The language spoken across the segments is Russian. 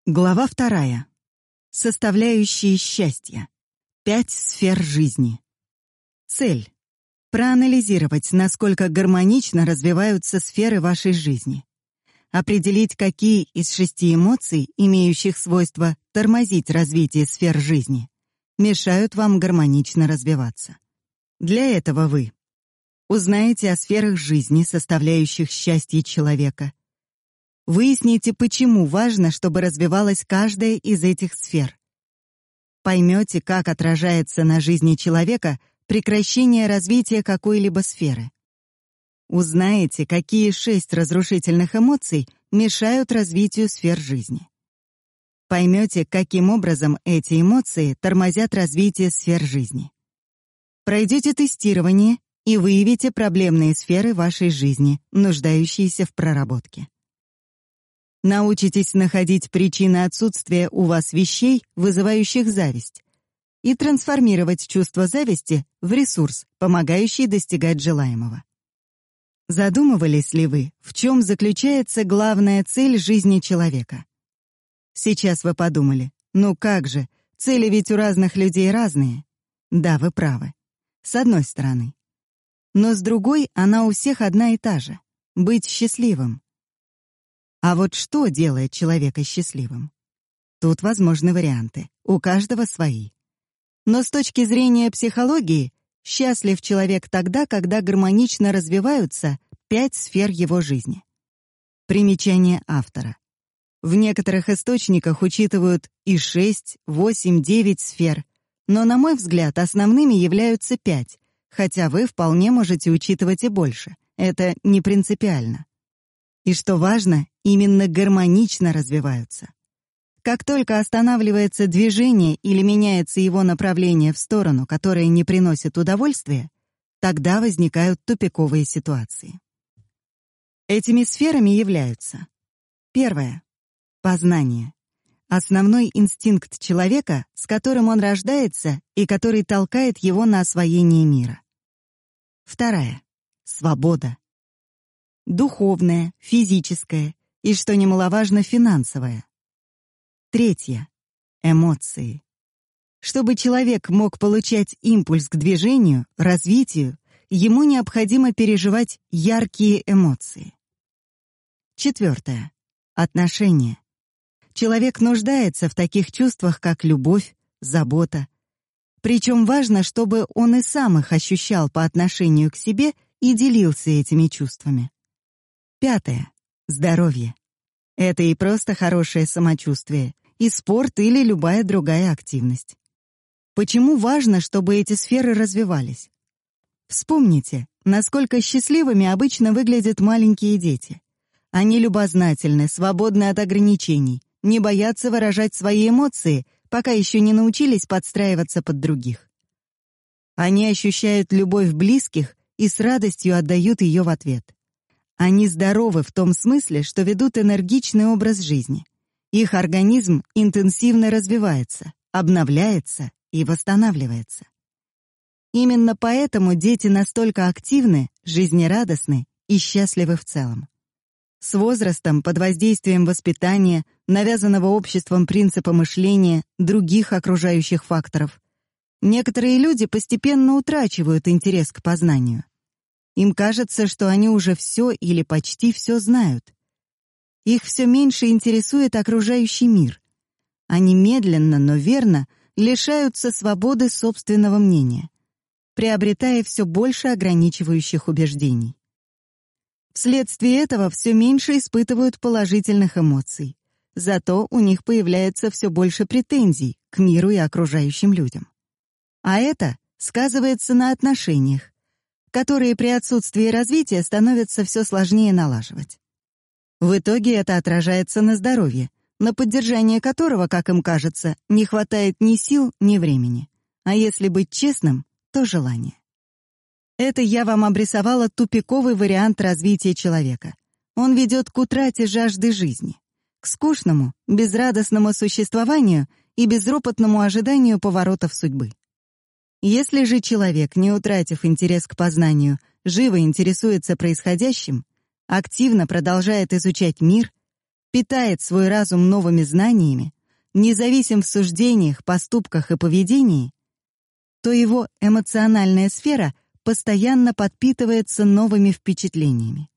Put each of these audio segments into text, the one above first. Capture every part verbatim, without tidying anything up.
Глава вторая. Составляющие счастья. Пять сфер жизни. Цель. Проанализировать, насколько гармонично развиваются сферы вашей жизни. Определить, какие из шести эмоций, имеющих свойство тормозить развитие сфер жизни, мешают вам гармонично развиваться. Для этого вы узнаете о сферах жизни, составляющих счастье человека. Выясните, почему важно, чтобы развивалась каждая из этих сфер. Поймете, как отражается на жизни человека прекращение развития какой-либо сферы. Узнаете, какие шесть разрушительных эмоций мешают развитию сфер жизни. Поймете, каким образом эти эмоции тормозят развитие сфер жизни. Пройдете тестирование и выявите проблемные сферы вашей жизни, нуждающиеся в проработке. Научитесь находить причины отсутствия у вас вещей, вызывающих зависть, и трансформировать чувство зависти в ресурс, помогающий достигать желаемого. Задумывались ли вы, в чем заключается главная цель жизни человека? Сейчас вы подумали: ну как же, цели ведь у разных людей разные. Да, вы правы. С одной стороны. Но с другой, она у всех одна и та же — быть счастливым. А вот что делает человека счастливым? Тут возможны варианты, у каждого свои. Но с точки зрения психологии, счастлив человек тогда, когда гармонично развиваются пять сфер его жизни. Примечание автора. В некоторых источниках учитывают и шесть, восемь, девять сфер, но, на мой взгляд, основными являются пять, хотя вы вполне можете учитывать и больше. Это не принципиально. И что важно, именно гармонично развиваются. Как только останавливается движение или меняется его направление в сторону, которая не приносит удовольствия, тогда возникают тупиковые ситуации. Этими сферами являются: первое — познание. Основной инстинкт человека, с которым он рождается и который толкает его на освоение мира. Вторая — свобода. Духовное, физическое и, что немаловажно, финансовое. Третье — эмоции. Чтобы человек мог получать импульс к движению, развитию, ему необходимо переживать яркие эмоции. Четвертое — отношения. Человек нуждается в таких чувствах, как любовь, забота. Причем важно, чтобы он и сам их ощущал по отношению к себе и делился этими чувствами. Пятое — здоровье. Это и просто хорошее самочувствие, и спорт или любая другая активность. Почему важно, чтобы эти сферы развивались? Вспомните, насколько счастливыми обычно выглядят маленькие дети. Они любознательны, свободны от ограничений, не боятся выражать свои эмоции, пока еще не научились подстраиваться под других. Они ощущают любовь близких и с радостью отдают ее в ответ. Они здоровы в том смысле, что ведут энергичный образ жизни. Их организм интенсивно развивается, обновляется и восстанавливается. Именно поэтому дети настолько активны, жизнерадостны и счастливы в целом. С возрастом, под воздействием воспитания, навязанного обществом принципа мышления, других окружающих факторов, некоторые люди постепенно утрачивают интерес к познанию. Им кажется, что они уже все или почти все знают. Их все меньше интересует окружающий мир. Они медленно, но верно лишаются свободы собственного мнения, приобретая все больше ограничивающих убеждений. Вследствие этого все меньше испытывают положительных эмоций. Зато у них появляется все больше претензий к миру и окружающим людям. А это сказывается на отношениях, которые при отсутствии развития становятся все сложнее налаживать. В итоге это отражается на здоровье, на поддержание которого, как им кажется, не хватает ни сил, ни времени. А если быть честным, то желания. Это я вам обрисовала тупиковый вариант развития человека. Он ведет к утрате жажды жизни, к скучному, безрадостному существованию и безропотному ожиданию поворотов судьбы. Если же человек, не утратив интерес к познанию, живо интересуется происходящим, активно продолжает изучать мир, питает свой разум новыми знаниями, независим в суждениях, поступках и поведении, то его эмоциональная сфера постоянно подпитывается новыми впечатлениями.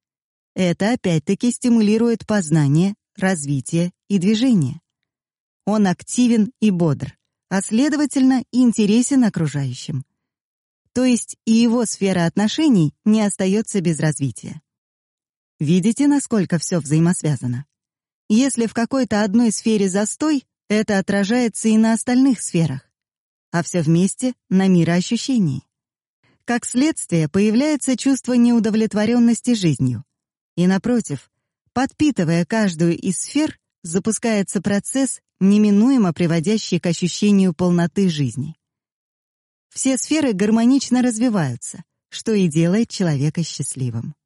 Это опять-таки стимулирует познание, развитие и движение. Он активен и бодр, а следовательно, интересен окружающим. То есть и его сфера отношений не остается без развития. Видите, насколько все взаимосвязано? Если в какой-то одной сфере застой, это отражается и на остальных сферах, а все вместе — на мироощущении. Как следствие, появляется чувство неудовлетворенности жизнью. И напротив, подпитывая каждую из сфер, запускается процесс, неминуемо приводящий к ощущению полноты жизни. Все сферы гармонично развиваются, что и делает человека счастливым.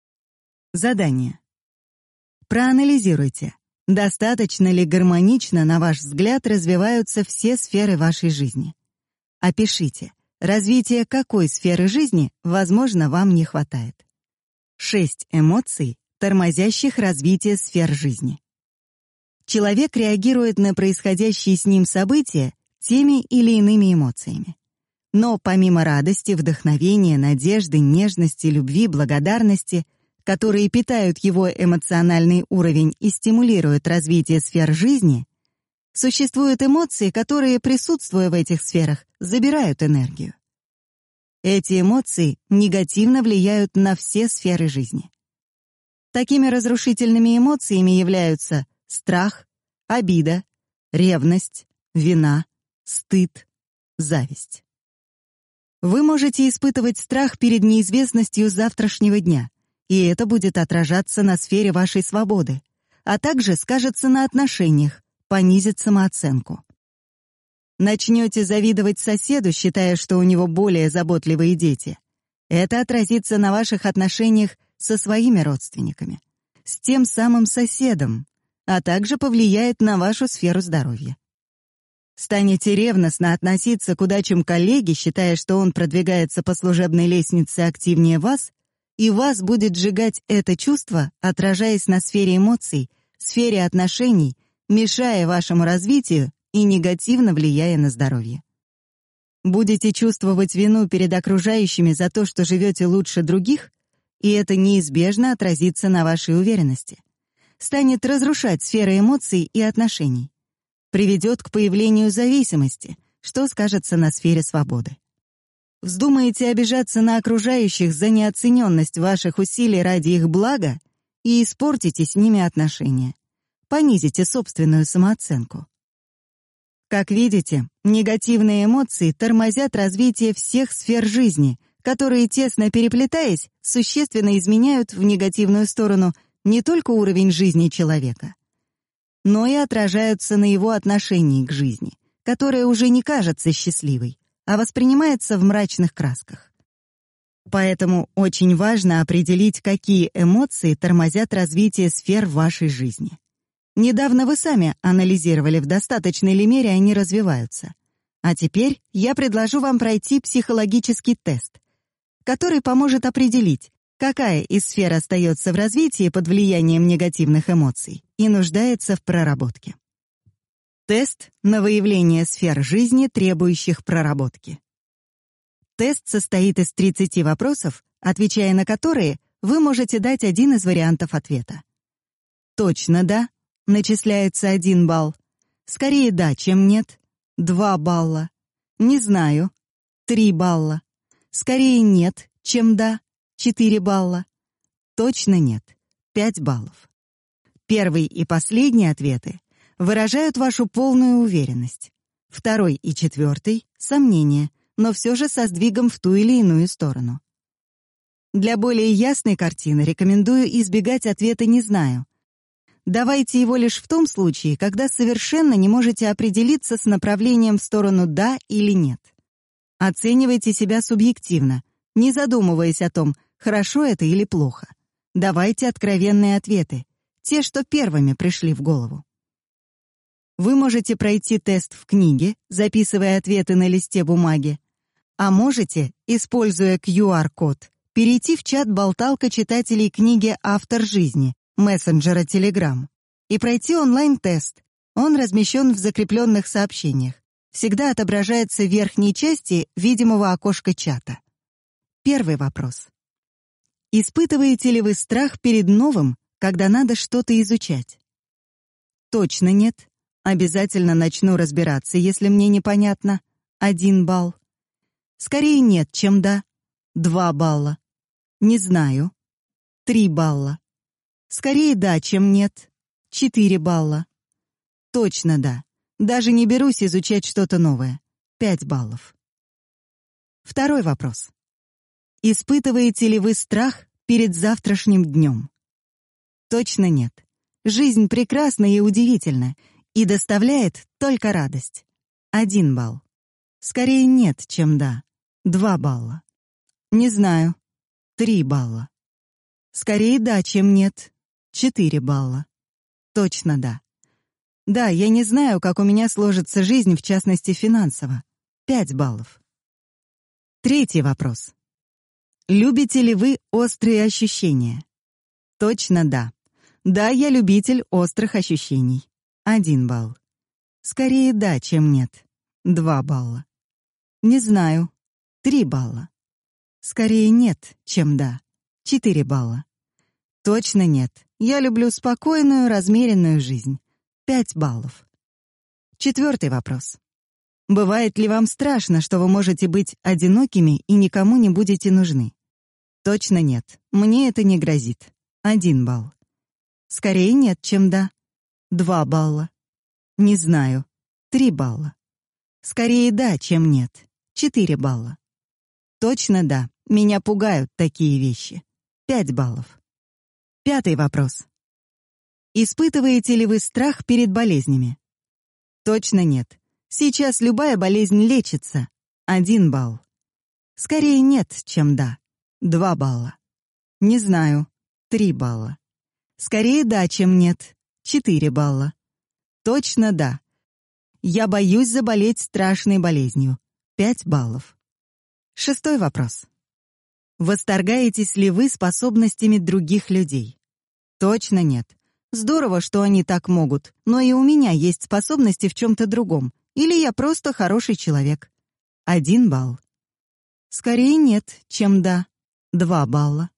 Задание. Проанализируйте, достаточно ли гармонично, на ваш взгляд, развиваются все сферы вашей жизни. Опишите, развитие какой сферы жизни, возможно, вам не хватает. Шесть эмоций, тормозящих развитие сфер жизни. Человек реагирует на происходящие с ним события теми или иными эмоциями. Но помимо радости, вдохновения, надежды, нежности, любви, благодарности, которые питают его эмоциональный уровень и стимулируют развитие сфер жизни, существуют эмоции, которые, присутствуя в этих сферах, забирают энергию. Эти эмоции негативно влияют на все сферы жизни. Такими разрушительными эмоциями являются страх, обида, ревность, вина, стыд, зависть. Вы можете испытывать страх перед неизвестностью завтрашнего дня, и это будет отражаться на сфере вашей свободы, а также скажется на отношениях, понизит самооценку. Начнете завидовать соседу, считая, что у него более заботливые дети. Это отразится на ваших отношениях со своими родственниками, с тем самым соседом, а также повлияет на вашу сферу здоровья. Станете ревностно относиться к удачам коллеги, считая, что он продвигается по служебной лестнице активнее вас, и вас будет сжигать это чувство, отражаясь на сфере эмоций, сфере отношений, мешая вашему развитию и негативно влияя на здоровье. Будете чувствовать вину перед окружающими за то, что живете лучше других, и это неизбежно отразится на вашей уверенности. Станет разрушать сферы эмоций и отношений. Приведет к появлению зависимости, что скажется на сфере свободы. Вздумаете обижаться на окружающих за неоцененность ваших усилий ради их блага и испортите с ними отношения. Понизите собственную самооценку. Как видите, негативные эмоции тормозят развитие всех сфер жизни, которые, тесно переплетаясь, существенно изменяют в негативную сторону не только уровень жизни человека, но и отражаются на его отношении к жизни, которая уже не кажется счастливой, а воспринимается в мрачных красках. Поэтому очень важно определить, какие эмоции тормозят развитие сфер вашей жизни. Недавно вы сами анализировали, в достаточной ли мере они развиваются. А теперь я предложу вам пройти психологический тест, который поможет определить, какая из сфер остается в развитии под влиянием негативных эмоций и нуждается в проработке. Тест на выявление сфер жизни, требующих проработки. Тест состоит из тридцати вопросов, отвечая на которые вы можете дать один из вариантов ответа. Точно да — начисляется один балл. Скорее да, чем нет — два балла. Не знаю — три балла. Скорее нет, чем да — четыре балла. Точно нет — пять баллов. Первый и последний ответы выражают вашу полную уверенность. Второй и четвертый — сомнения, но все же со сдвигом в ту или иную сторону. Для более ясной картины рекомендую избегать ответа «не знаю». Давайте его лишь в том случае, когда совершенно не можете определиться с направлением в сторону «да» или «нет». Оценивайте себя субъективно, не задумываясь о том, хорошо это или плохо. Давайте откровенные ответы, те, что первыми пришли в голову. Вы можете пройти тест в книге, записывая ответы на листе бумаги, а можете, используя ку ар-код, перейти в чат «Болталка читателей книги «Автор жизни» мессенджера Telegram и пройти онлайн-тест. Он размещен в закрепленных сообщениях. Всегда отображается в верхней части видимого окошка чата. Первый вопрос. Испытываете ли вы страх перед новым, когда надо что-то изучать? Точно нет. Обязательно начну разбираться, если мне непонятно. Один балл. Скорее нет, чем да. Два балла. Не знаю. Три балла. Скорее да, чем нет. Четыре балла. Точно да. Даже не берусь изучать что-то новое. Пять баллов. Второй вопрос. Испытываете ли вы страх перед завтрашним днем? Точно нет. Жизнь прекрасна и удивительна, и доставляет только радость. Один балл. Скорее нет, чем да. Два балла. Не знаю. Три балла. Скорее да, чем нет. Четыре балла. Точно да. Да, я не знаю, как у меня сложится жизнь, в частности, финансово. Пять баллов. Третий вопрос. Любите ли вы острые ощущения? Точно да. Да, я любитель острых ощущений. Один балл. Скорее да, чем нет. Два балла. Не знаю. Три балла. Скорее нет, чем да. Четыре балла. Точно нет. Я люблю спокойную, размеренную жизнь. Пять баллов. Четвертый вопрос. Бывает ли вам страшно, что вы можете быть одинокими и никому не будете нужны? Точно нет. Мне это не грозит. Один балл. Скорее нет, чем да. Два балла. Не знаю. Три балла. Скорее да, чем нет. Четыре балла. Точно да. Меня пугают такие вещи. Пять баллов. Пятый вопрос. Испытываете ли вы страх перед болезнями? Точно нет. Сейчас любая болезнь лечится. Один балл. Скорее нет, чем да. Два балла. Не знаю. Три балла. Скорее да, чем нет. Четыре балла. Точно да. Я боюсь заболеть страшной болезнью. Пять баллов. Шестой вопрос. Восторгаетесь ли вы способностями других людей? Точно нет. Здорово, что они так могут, но и у меня есть способности в чем-то другом. Или я просто хороший человек. Один балл. Скорее нет, чем да. Два балла.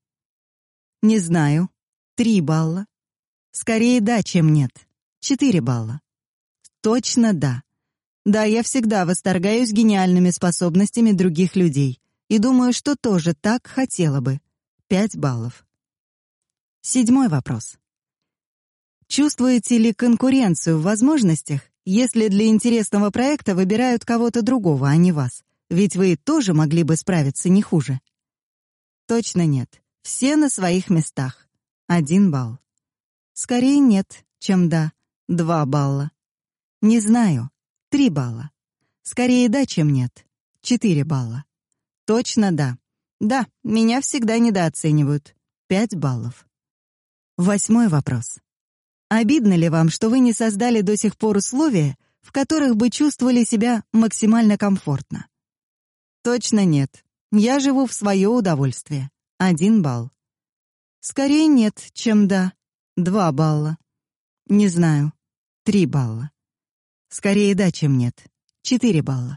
Не знаю. Три балла. Скорее да, чем нет. Четыре балла. Точно да. Да, я всегда восторгаюсь гениальными способностями других людей и думаю, что тоже так хотела бы. Пять баллов. Седьмой вопрос. Чувствуете ли конкуренцию в возможностях, если для интересного проекта выбирают кого-то другого, а не вас? Ведь вы тоже могли бы справиться не хуже. Точно нет. Все на своих местах. Один балл. Скорее нет, чем да. Два балла. Не знаю. Три балла. Скорее да, чем нет. Четыре балла. Точно да. Да, меня всегда недооценивают. Пять баллов. Восьмой вопрос. Обидно ли вам, что вы не создали до сих пор условия, в которых бы чувствовали себя максимально комфортно? Точно нет. Я живу в свое удовольствие. Один балл. Скорее нет, чем да. Два балла. Не знаю. Три балла. Скорее да, чем нет. Четыре балла.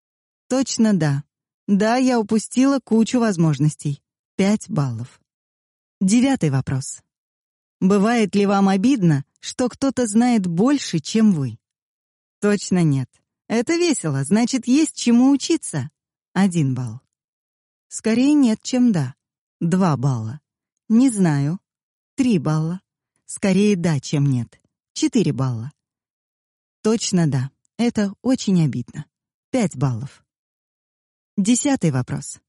Точно да. Да, я упустила кучу возможностей. Пять баллов. Девятый вопрос. Бывает ли вам обидно, что кто-то знает больше, чем вы? Точно нет. Это весело, значит, есть чему учиться. Один балл. Скорее нет, чем да. Два балла. Не знаю. Три балла. Скорее да, чем нет. Четыре балла. Точно да. Это очень обидно. Пять баллов. Десятый вопрос.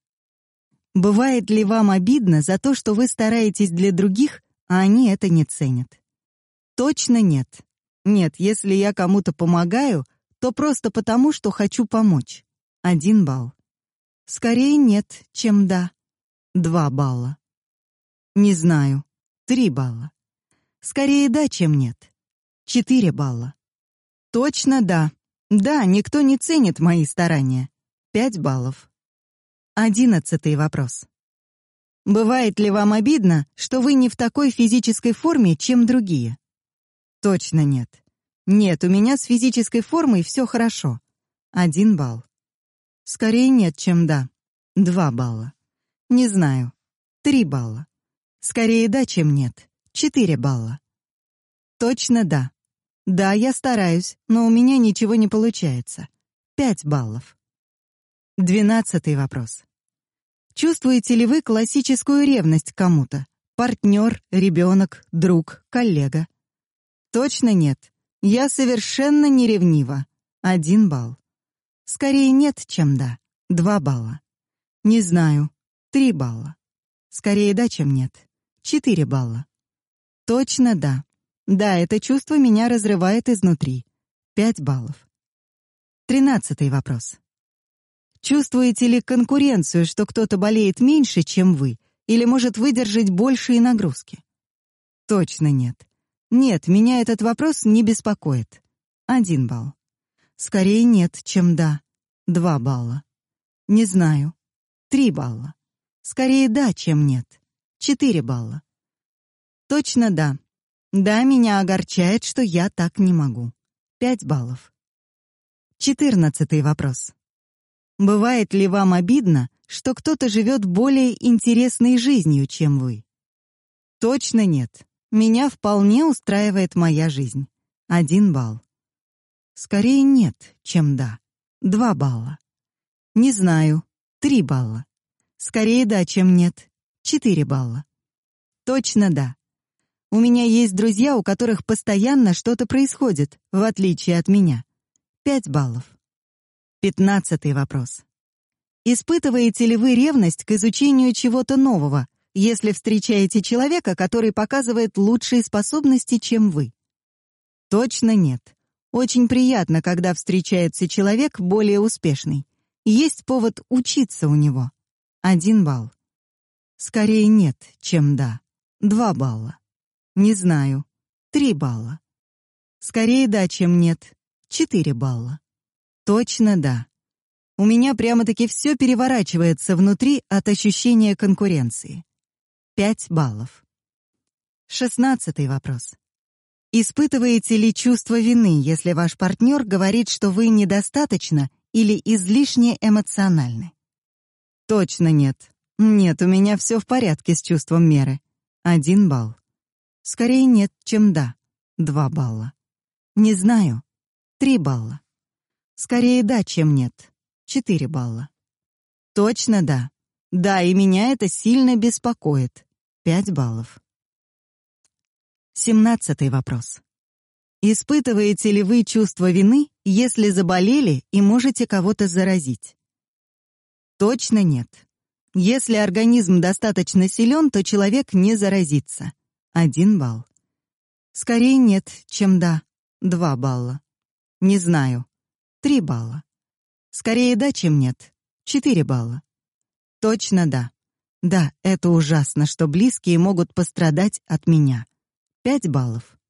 Бывает ли вам обидно за то, что вы стараетесь для других, а они это не ценят? Точно нет. Нет, если я кому-то помогаю, то просто потому, что хочу помочь. Один балл. Скорее нет, чем да. Два балла. Не знаю. Три балла. Скорее да, чем нет. Четыре балла. Точно да. Да, никто не ценит мои старания. Пять баллов. Одиннадцатый вопрос. Бывает ли вам обидно, что вы не в такой физической форме, чем другие? Точно нет. Нет, у меня с физической формой все хорошо. Один балл. Скорее нет, чем да. Два балла. Не знаю. Три балла. Скорее да, чем нет. Четыре балла. Точно да. Да, я стараюсь, но у меня ничего не получается. Пять баллов. Двенадцатый вопрос. Чувствуете ли вы классическую ревность к кому-то? Партнер, ребенок, друг, коллега? Точно нет. Я совершенно не ревнива. Один балл. Скорее нет, чем да. Два балла. Не знаю. Три балла. Скорее да, чем нет. Четыре балла. Точно да. Да, это чувство меня разрывает изнутри. Пять баллов. Тринадцатый вопрос. Чувствуете ли конкуренцию, что кто-то болеет меньше, чем вы, или может выдержать большие нагрузки? Точно нет. Нет, меня этот вопрос не беспокоит. Один балл. Скорее нет, чем да. Два балла. Не знаю. Три балла. Скорее да, чем нет. Четыре балла. Точно да. Да, меня огорчает, что я так не могу. Пять баллов. Четырнадцатый вопрос. Бывает ли вам обидно, что кто-то живет более интересной жизнью, чем вы? Точно нет. Меня вполне устраивает моя жизнь. Один балл. Скорее нет, чем да. Два балла. Не знаю. Три балла. Скорее да, чем нет. Четыре балла. Точно да. У меня есть друзья, у которых постоянно что-то происходит, в отличие от меня. Пять баллов. Пятнадцатый вопрос. Испытываете ли вы ревность к изучению чего-то нового, если встречаете человека, который показывает лучшие способности, чем вы? Точно нет. Очень приятно, когда встречается человек более успешный. Есть повод учиться у него. Один балл. Скорее нет, чем да. Два балла. Не знаю. Три балла. Скорее да, чем нет. Четыре балла. Точно да. У меня прямо-таки все переворачивается внутри от ощущения конкуренции. Пять баллов. Шестнадцатый вопрос. Испытываете ли чувство вины, если ваш партнер говорит, что вы недостаточно или излишне эмоциональны? Точно нет. Нет, у меня все в порядке с чувством меры. Один балл. Скорее нет, чем да. Два балла. Не знаю. Три балла. Скорее да, чем нет. Четыре балла. Точно да. Да, и меня это сильно беспокоит. Пять баллов. Семнадцатый вопрос. Испытываете ли вы чувство вины, если заболели и можете кого-то заразить? Точно нет. Если организм достаточно силен, то человек не заразится. Один балл. Скорее нет, чем да. Два балла. Не знаю. Три балла. Скорее да, чем нет. Четыре балла. Точно да. Да, это ужасно, что близкие могут пострадать от меня. Пять баллов.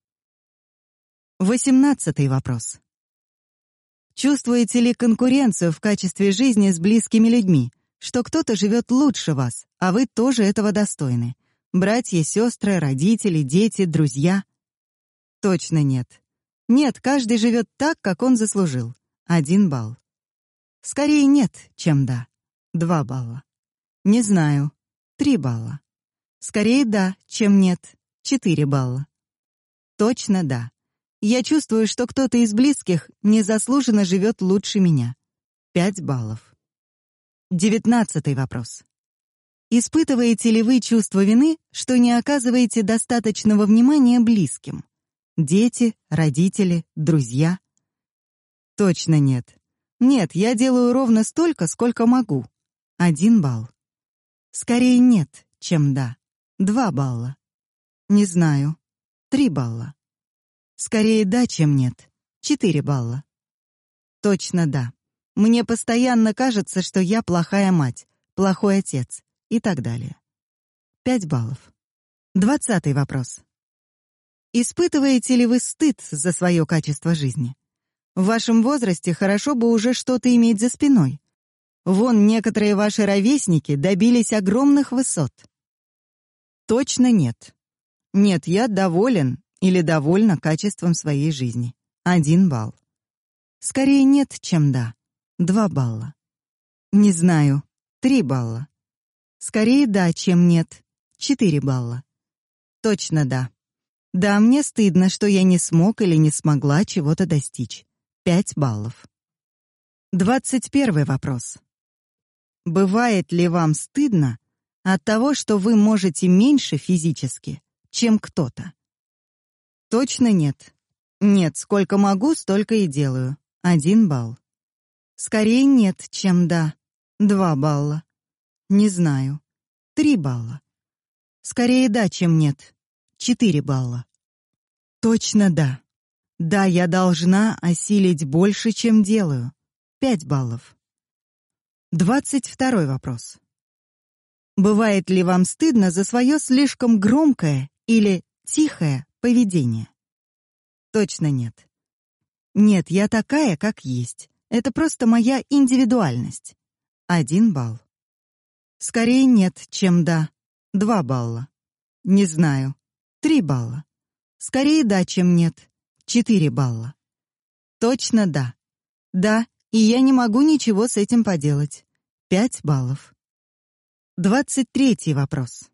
Восемнадцатый вопрос. Чувствуете ли конкуренцию в качестве жизни с близкими людьми, что кто-то живет лучше вас, а вы тоже этого достойны? Братья, сестры, родители, дети, друзья? Точно нет. Нет, каждый живет так, как он заслужил. Один балл. Скорее нет, чем да. Два балла. Не знаю. Три балла. Скорее да, чем нет. Четыре балла. Точно да. Я чувствую, что кто-то из близких незаслуженно живет лучше меня. Пять баллов. Девятнадцатый вопрос. Испытываете ли вы чувство вины, что не оказываете достаточного внимания близким? Дети, родители, друзья? Точно нет. Нет, я делаю ровно столько, сколько могу. Один балл. Скорее нет, чем да. Два балла. Не знаю. Три балла. Скорее да, чем нет. Четыре балла. Точно да. Мне постоянно кажется, что я плохая мать, плохой отец и так далее. Пять баллов. Двадцатый вопрос. Испытываете ли вы стыд за свое качество жизни? В вашем возрасте хорошо бы уже что-то иметь за спиной. Вон некоторые ваши ровесники добились огромных высот. Точно нет. Нет, я доволен, или довольна качеством своей жизни. Один балл. Скорее нет, чем да. Два балла. Не знаю. Три балла. Скорее да, чем нет. Четыре балла. Точно да. Да, мне стыдно, что я не смог или не смогла чего-то достичь. Пять баллов. Двадцать первый вопрос. Бывает ли вам стыдно от того, что вы можете меньше физически, чем кто-то? Точно нет. Нет, сколько могу, столько и делаю. Один балл. Скорее нет, чем да. Два балла. Не знаю. Три балла. Скорее да, чем нет. Четыре балла. Точно да. Да, я должна осилить больше, чем делаю. Пять баллов. Двадцать второй вопрос. Бывает ли вам стыдно за свое слишком громкое или тихое поведение? Точно нет. Нет, я такая, как есть. Это просто моя индивидуальность. Один балл. Скорее нет, чем да. Два балла. Не знаю. Три балла. Скорее да, чем нет. Четыре балла. Точно да. Да, и я не могу ничего с этим поделать. Пять баллов. Двадцать третий вопрос.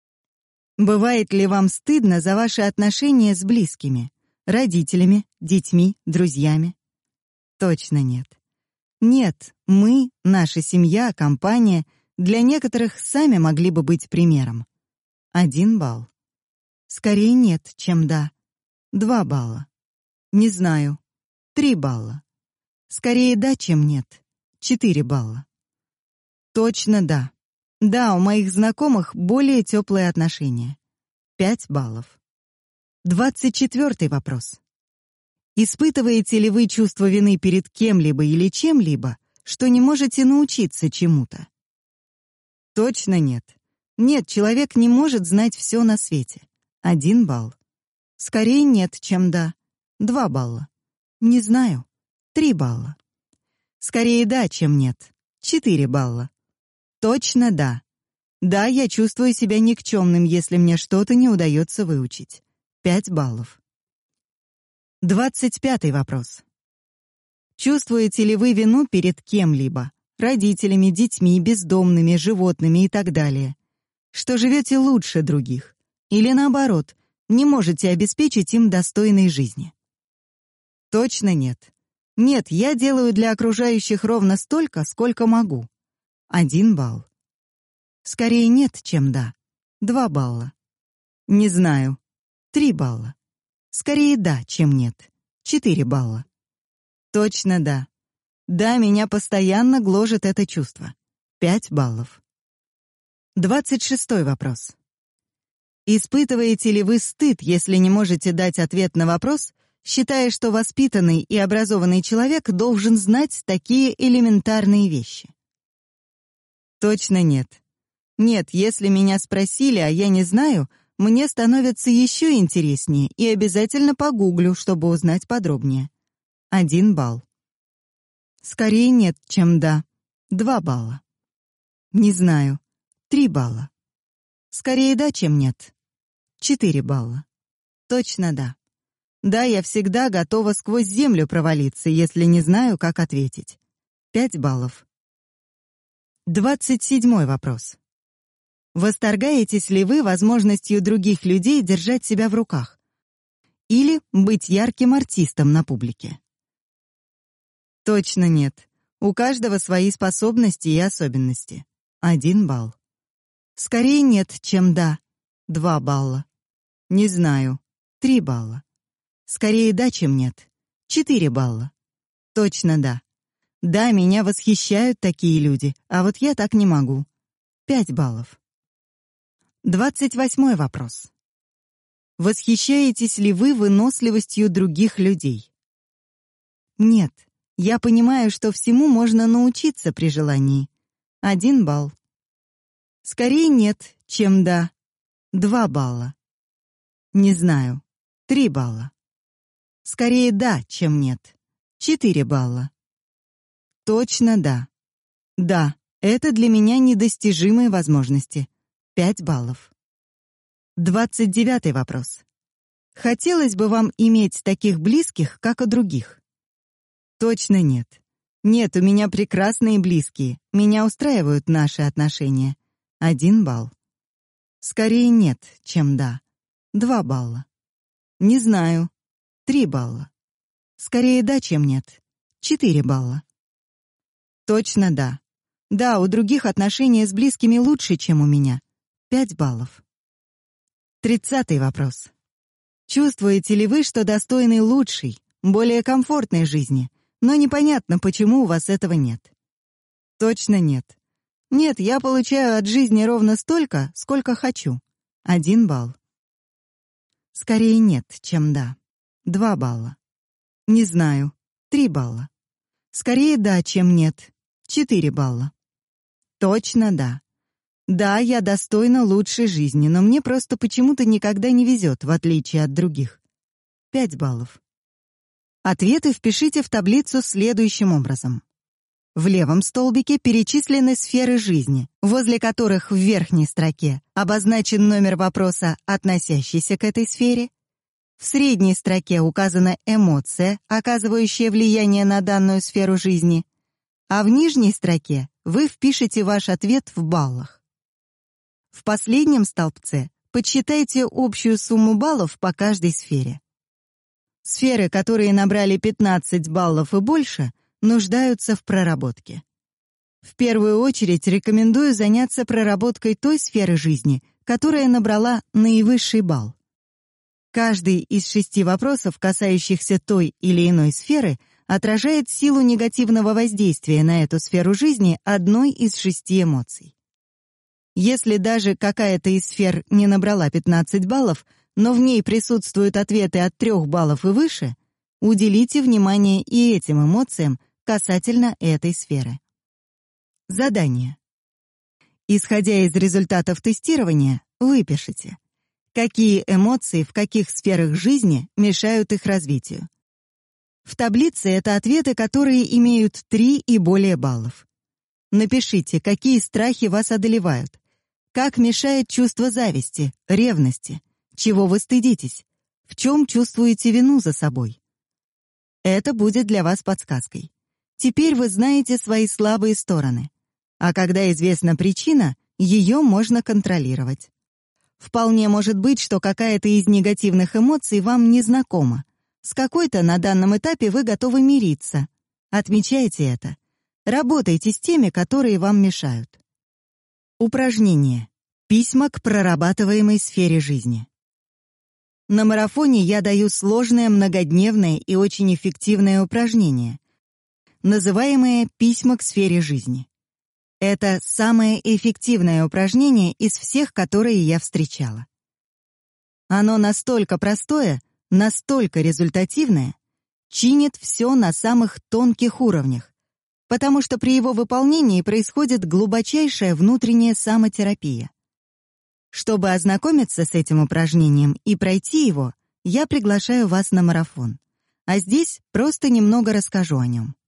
Бывает ли вам стыдно за ваши отношения с близкими, родителями, детьми, друзьями? Точно нет. Нет, мы, наша семья, компания, для некоторых сами могли бы быть примером. Один балл. Скорее нет, чем да. Два балла. Не знаю. Три балла. Скорее да, чем нет. Четыре балла. Точно да. Да, у моих знакомых более теплые отношения. Пять баллов. Двадцать четвертый вопрос. Испытываете ли вы чувство вины перед кем-либо или чем-либо, что не можете научиться чему-то? Точно нет. Нет, человек не может знать все на свете. Один балл. Скорее нет, чем да. Два балла. Не знаю. Три балла. Скорее да, чем нет. Четыре балла. Точно да. Да, я чувствую себя никчемным, если мне что-то не удается выучить. Пять баллов. Двадцать пятый вопрос. Чувствуете ли вы вину перед кем-либо, родителями, детьми, бездомными, животными и так далее, что живете лучше других, или наоборот, не можете обеспечить им достойной жизни? Точно нет. Нет, я делаю для окружающих ровно столько, сколько могу. Один балл. Скорее нет, чем да. Два балла. Не знаю. Три балла. Скорее да, чем нет. Четыре балла. Точно да. Да, меня постоянно гложет это чувство. Пять баллов. Двадцать шестой вопрос. Испытываете ли вы стыд, если не можете дать ответ на вопрос, считая, что воспитанный и образованный человек должен знать такие элементарные вещи? Точно нет. Нет, если меня спросили, а я не знаю, мне становится еще интереснее и обязательно погуглю, чтобы узнать подробнее. Один балл. Скорее нет, чем да. Два балла. Не знаю. Три балла. Скорее да, чем нет. Четыре балла. Точно да. Да, я всегда готова сквозь землю провалиться, если не знаю, как ответить. Пять баллов. Двадцать седьмой вопрос. Восторгаетесь ли вы возможностью других людей держать себя в руках? Или быть ярким артистом на публике? Точно нет. У каждого свои способности и особенности. Один балл. Скорее нет, чем да. Два балла. Не знаю. Три балла. Скорее да, чем нет. Четыре балла. Точно да. Да, меня восхищают такие люди, а вот я так не могу. Пять баллов. Двадцать восьмой вопрос. Восхищаетесь ли вы выносливостью других людей? Нет. Я понимаю, что всему можно научиться при желании. Один балл. Скорее нет, чем да. Два балла. Не знаю. Три балла. Скорее да, чем нет. Четыре балла. Точно да. Да, это для меня недостижимые возможности. Пять баллов. Двадцать девятый вопрос. Хотелось бы вам иметь таких близких, как у других? Точно нет. Нет, у меня прекрасные близкие. Меня устраивают наши отношения. Один балл. Скорее нет, чем да. Два балла. Не знаю. Три балла. Скорее да, чем нет. Четыре балла. Точно да. Да, у других отношения с близкими лучше, чем у меня. Пять баллов. Тридцатый вопрос. Чувствуете ли вы, что достойны лучшей, более комфортной жизни, но непонятно, почему у вас этого нет? Точно нет. Нет, я получаю от жизни ровно столько, сколько хочу. Один балл. Скорее нет, чем да. Два балла. Не знаю. Три балла. Скорее да, чем нет. Четыре балла. Точно да. Да, я достойна лучшей жизни, но мне просто почему-то никогда не везет, в отличие от других. Пять баллов. Ответы впишите в таблицу следующим образом. В левом столбике перечислены сферы жизни, возле которых в верхней строке обозначен номер вопроса, относящийся к этой сфере. В средней строке указана эмоция, оказывающая влияние на данную сферу жизни. А в нижней строке вы впишете ваш ответ в баллах. В последнем столбце подсчитайте общую сумму баллов по каждой сфере. Сферы, которые набрали пятнадцать баллов и больше, нуждаются в проработке. В первую очередь рекомендую заняться проработкой той сферы жизни, которая набрала наивысший балл. Каждый из шести вопросов, касающихся той или иной сферы, отражает силу негативного воздействия на эту сферу жизни одной из шести эмоций. Если даже какая-то из сфер не набрала пятнадцать баллов, но в ней присутствуют ответы от трех баллов и выше, уделите внимание и этим эмоциям касательно этой сферы. Задание. Исходя из результатов тестирования, выпишите, какие эмоции в каких сферах жизни мешают их развитию. В таблице это ответы, которые имеют три и более баллов. Напишите, какие страхи вас одолевают, как мешает чувство зависти, ревности, чего вы стыдитесь, в чем чувствуете вину за собой. Это будет для вас подсказкой. Теперь вы знаете свои слабые стороны. А когда известна причина, ее можно контролировать. Вполне может быть, что какая-то из негативных эмоций вам не знакома. С какой-то на данном этапе вы готовы мириться. Отмечайте это. Работайте с теми, которые вам мешают. Упражнение. Письма к прорабатываемой сфере жизни. На марафоне я даю сложное, многодневное и очень эффективное упражнение, называемое «Письма к сфере жизни». Это самое эффективное упражнение из всех, которые я встречала. Оно настолько простое, настолько результативное, чинит все на самых тонких уровнях, потому что при его выполнении происходит глубочайшая внутренняя самотерапия. Чтобы ознакомиться с этим упражнением и пройти его, я приглашаю вас на марафон. А здесь просто немного расскажу о нем.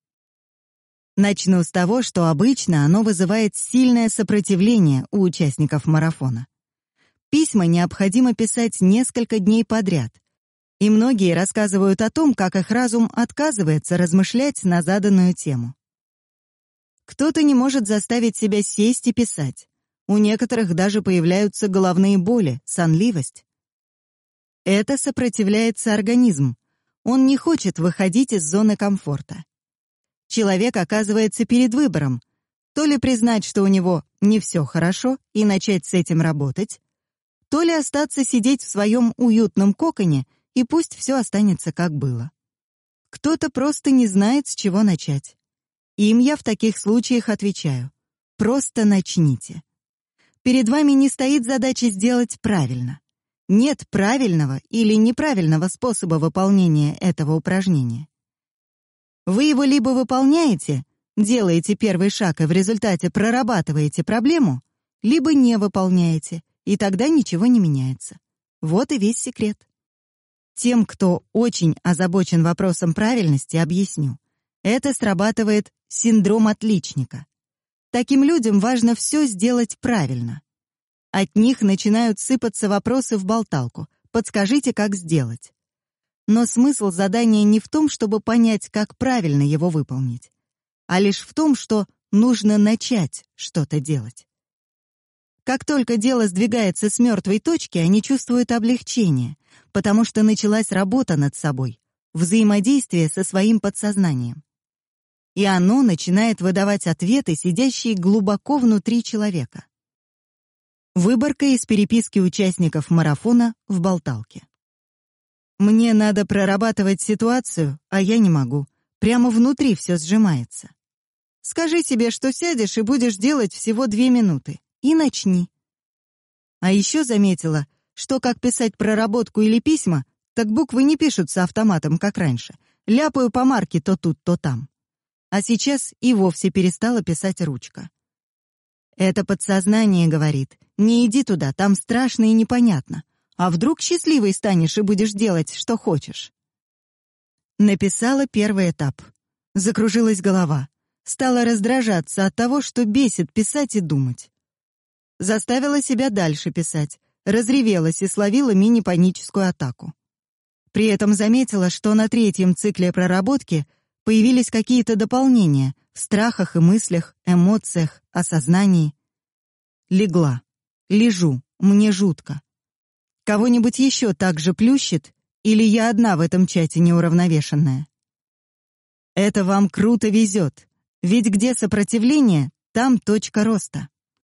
Начну с того, что обычно оно вызывает сильное сопротивление у участников марафона. Письма необходимо писать несколько дней подряд, и многие рассказывают о том, как их разум отказывается размышлять на заданную тему. Кто-то не может заставить себя сесть и писать. У некоторых даже появляются головные боли, сонливость. Это сопротивляется организм. Он не хочет выходить из зоны комфорта. Человек оказывается перед выбором: то ли признать, что у него не все хорошо, и начать с этим работать, то ли остаться сидеть в своем уютном коконе, и пусть все останется как было. Кто-то просто не знает, с чего начать. Им я в таких случаях отвечаю: просто начните. Перед вами не стоит задача сделать правильно. Нет правильного или неправильного способа выполнения этого упражнения. Вы его либо выполняете, делаете первый шаг и в результате прорабатываете проблему, либо не выполняете, и тогда ничего не меняется. Вот и весь секрет. Тем, кто очень озабочен вопросом правильности, объясню. Это срабатывает синдром отличника. Таким людям важно все сделать правильно. От них начинают сыпаться вопросы в болталку, подскажите, как сделать. Но смысл задания не в том, чтобы понять, как правильно его выполнить, а лишь в том, что нужно начать что-то делать. Как только дело сдвигается с мертвой точки, они чувствуют облегчение, потому что началась работа над собой, взаимодействие со своим подсознанием. И оно начинает выдавать ответы, сидящие глубоко внутри человека. Выборка из переписки участников марафона в болталке. Мне надо прорабатывать ситуацию, а я не могу. Прямо внутри все сжимается. Скажи себе, что сядешь и будешь делать всего две минуты. И начни. А еще заметила, что как писать проработку или письма, так буквы не пишутся автоматом, как раньше. Ляпаю по марке то тут, то там. А сейчас и вовсе перестала писать ручка. Это подсознание говорит: не иди туда, там страшно и непонятно. А вдруг счастливой станешь и будешь делать, что хочешь? Написала первый этап. Закружилась голова. Стала раздражаться от того, что бесит писать и думать. Заставила себя дальше писать. Разревелась и словила мини-паническую атаку. При этом заметила, что на третьем цикле проработки появились какие-то дополнения в страхах и мыслях, эмоциях, осознании. Легла. Лежу. Мне жутко. Кого-нибудь еще так же плющит, или я одна в этом чате неуравновешенная? Это вам круто везет, ведь где сопротивление, там точка роста.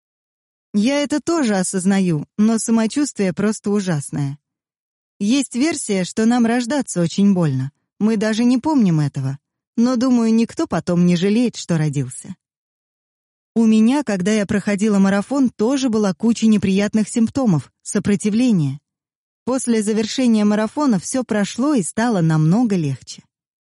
Я это тоже осознаю, но самочувствие просто ужасное. Есть версия, что нам рождаться очень больно. Мы даже не помним этого. Но, думаю, никто потом не жалеет, что родился. У меня, когда я проходила марафон, тоже была куча неприятных симптомов, сопротивления. После завершения марафона все прошло и стало намного легче.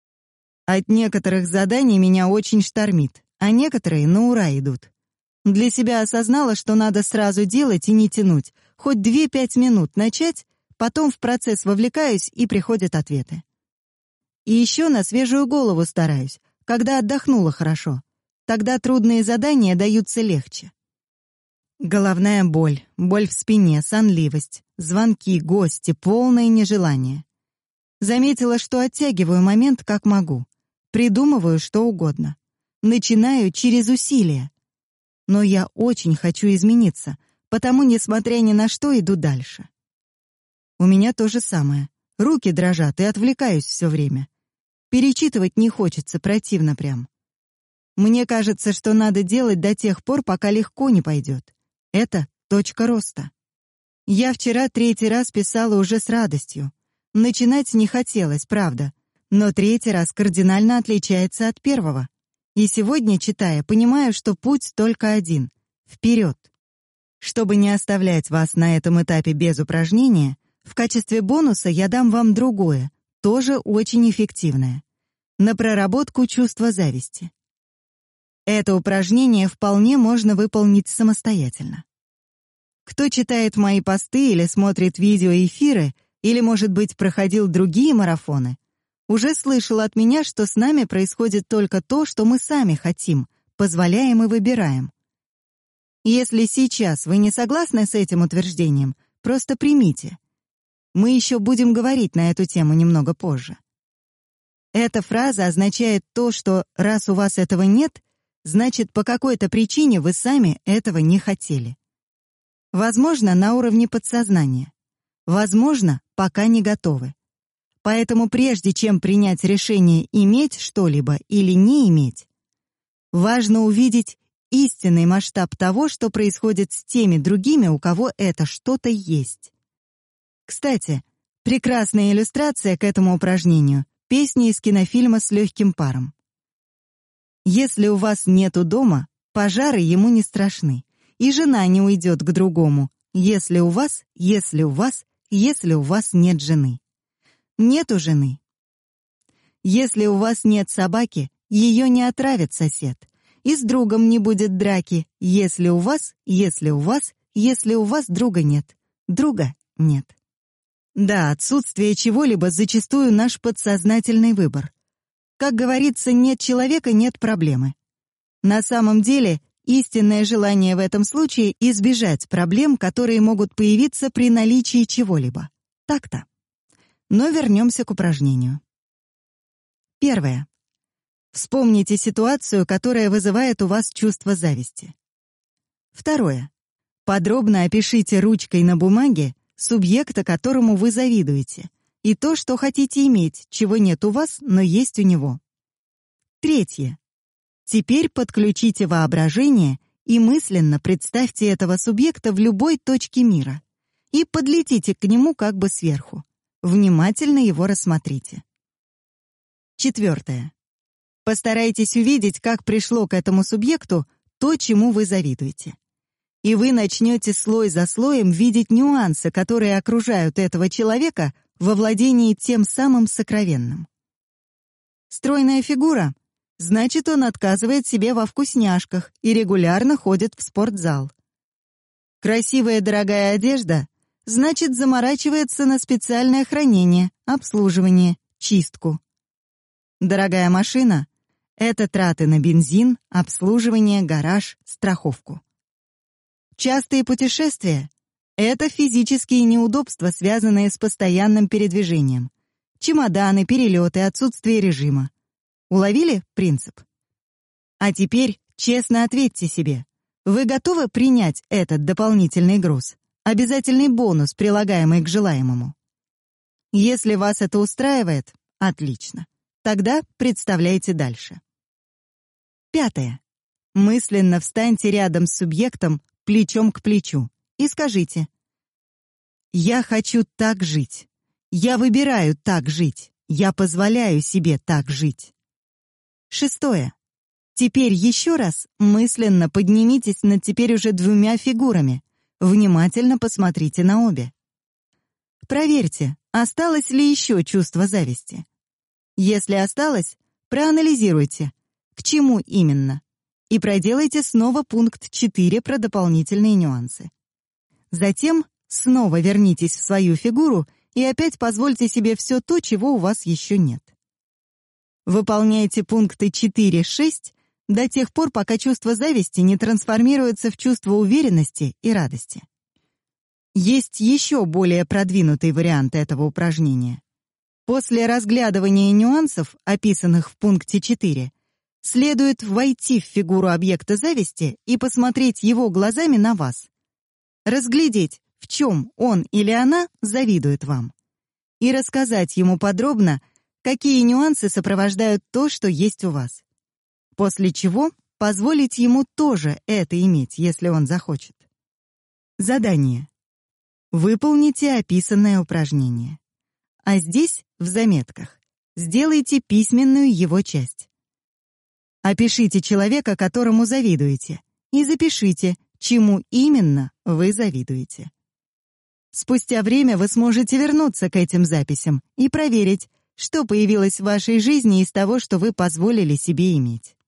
От некоторых заданий меня очень штормит, а некоторые на ура идут. Для себя осознала, что надо сразу делать и не тянуть, хоть две-пять минут начать, потом в процесс вовлекаюсь и приходят ответы. И еще на свежую голову стараюсь, когда отдохнула хорошо. Тогда трудные задания даются легче. Головная боль, боль в спине, сонливость, звонки, гости, полное нежелание. Заметила, что оттягиваю момент как могу. Придумываю что угодно. Начинаю через усилия. Но я очень хочу измениться, потому, несмотря ни на что, иду дальше. У меня то же самое. Руки дрожат и отвлекаюсь все время. Перечитывать не хочется, противно прям. Мне кажется, что надо делать до тех пор, пока легко не пойдет. Это точка роста. Я вчера третий раз писала уже с радостью. Начинать не хотелось, правда, но третий раз кардинально отличается от первого. И сегодня, читая, понимаю, что путь только один — вперед. Чтобы не оставлять вас на этом этапе без упражнения, в качестве бонуса я дам вам другое, тоже очень эффективное, на проработку чувства зависти. Это упражнение вполне можно выполнить самостоятельно. Кто читает мои посты или смотрит видеоэфиры, или, может быть, проходил другие марафоны, уже слышал от меня, что с нами происходит только то, что мы сами хотим, позволяем и выбираем. Если сейчас вы не согласны с этим утверждением, просто примите. Мы еще будем говорить на эту тему немного позже. Эта фраза означает то, что раз у вас этого нет, значит, по какой-то причине вы сами этого не хотели. Возможно, на уровне подсознания. Возможно, пока не готовы. Поэтому прежде чем принять решение иметь что-либо или не иметь, важно увидеть истинный масштаб того, что происходит с теми другими, у кого это что-то есть. Кстати, прекрасная иллюстрация к этому упражнению — песня из кинофильма «С легким паром». Если у вас нету дома, пожары ему не страшны, и жена не уйдет к другому, если у вас, если у вас, если у вас нет жены. Нету жены. Если у вас нет собаки, ее не отравит сосед. И с другом не будет драки, если у вас, если у вас, если у вас друга нет. Друга нет. Да, отсутствие чего-либо зачастую наш подсознательный выбор. Как говорится, нет человека — нет проблемы. На самом деле, истинное желание в этом случае — избежать проблем, которые могут появиться при наличии чего-либо. Так-то. Но вернемся к упражнению. Первое. Вспомните ситуацию, которая вызывает у вас чувство зависти. Второе. Подробно опишите ручкой на бумаге субъекта, которому вы завидуете, и то, что хотите иметь, чего нет у вас, но есть у него. Третье. Теперь подключите воображение и мысленно представьте этого субъекта в любой точке мира и подлетите к нему как бы сверху. Внимательно его рассмотрите. Четвертое. Постарайтесь увидеть, как пришло к этому субъекту то, чему вы завидуете. И вы начнете слой за слоем видеть нюансы, которые окружают этого человека во владении тем самым сокровенным. Стройная фигура — значит, он отказывает себе во вкусняшках и регулярно ходит в спортзал. Красивая дорогая одежда — значит, заморачивается на специальное хранение, обслуживание, чистку. Дорогая машина — это траты на бензин, обслуживание, гараж, страховку. Частые путешествия — это физические неудобства, связанные с постоянным передвижением. Чемоданы, перелеты, отсутствие режима. Уловили принцип? А теперь честно ответьте себе, вы готовы принять этот дополнительный груз, обязательный бонус, прилагаемый к желаемому? Если вас это устраивает, отлично. Тогда представляйте дальше. Пятое. Мысленно встаньте рядом с субъектом плечом к плечу и скажите: «Я хочу так жить. Я выбираю так жить. Я позволяю себе так жить». Шестое. Теперь еще раз мысленно поднимитесь над теперь уже двумя фигурами. Внимательно посмотрите на обе. Проверьте, осталось ли еще чувство зависти. Если осталось, проанализируйте, к чему именно, и проделайте снова пункт четыре про дополнительные нюансы. Затем снова вернитесь в свою фигуру и опять позвольте себе все то, чего у вас еще нет. Выполняйте пункты четыре-шесть до тех пор, пока чувство зависти не трансформируется в чувство уверенности и радости. Есть еще более продвинутый вариант этого упражнения. После разглядывания нюансов, описанных в пункте четыре, следует войти в фигуру объекта зависти и посмотреть его глазами на вас. Разглядеть, в чем он или она завидует вам. И рассказать ему подробно, какие нюансы сопровождают то, что есть у вас. После чего позволить ему тоже это иметь, если он захочет. Задание. Выполните описанное упражнение. А здесь, в заметках, сделайте письменную его часть. Опишите человека, которому завидуете, и запишите, чему именно вы завидуете. Спустя время вы сможете вернуться к этим записям и проверить, что появилось в вашей жизни из того, что вы позволили себе иметь.